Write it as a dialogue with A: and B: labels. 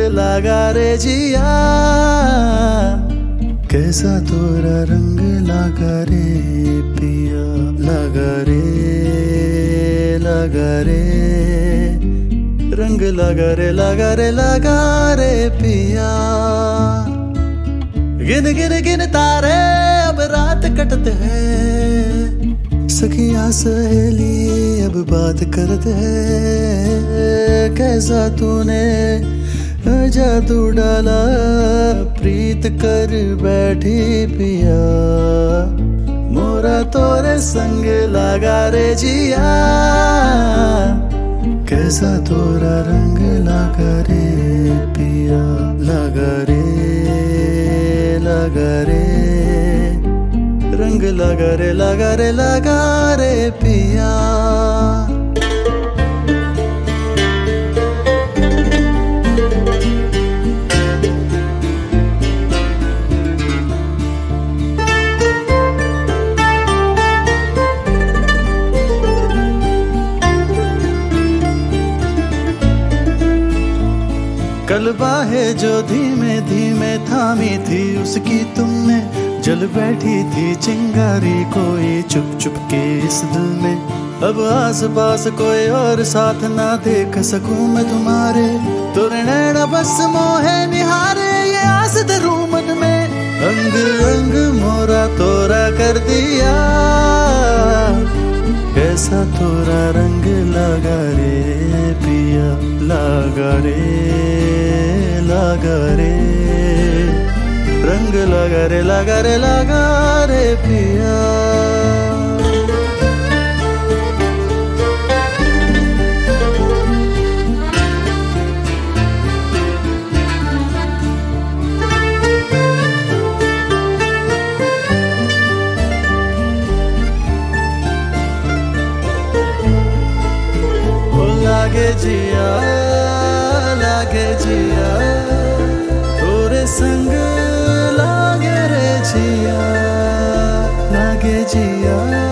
A: लगा रे जिया, कैसा तोरा रंग लगा रे पिया, लगा रे रंग लगा रे लगा रे पिया। गिन गिन गिन तारे अब रात कटते हैं, सखियां सहेली अब बात करते हैं। कैसा तूने जादू डाला प्रीत कर बैठी पिया, मोरा तोरे संग लगा रे जिया, कैसा तोरा रंग लगा रे पिया, लगा रे रंग लगा रे पिया। कल बाहें जो धीमे धीमे थामी थी उसकी तुमने, जल बैठी थी चिंगारी कोई चुप चुप के इस दिल में। अब आस पास कोई और साथ ना देख सकूं मैं तुम्हारे, तोरे नैना बस मोहे निहारे ये आस धरूं मन में। अंग अंग मोरा तोरा कर दिया, कैसा तोरा रंग लगा रे पिया, लगा रे रंग लगा रे पिया। लागे जिया तोरे संग लागे रे जिया, लागे जिया।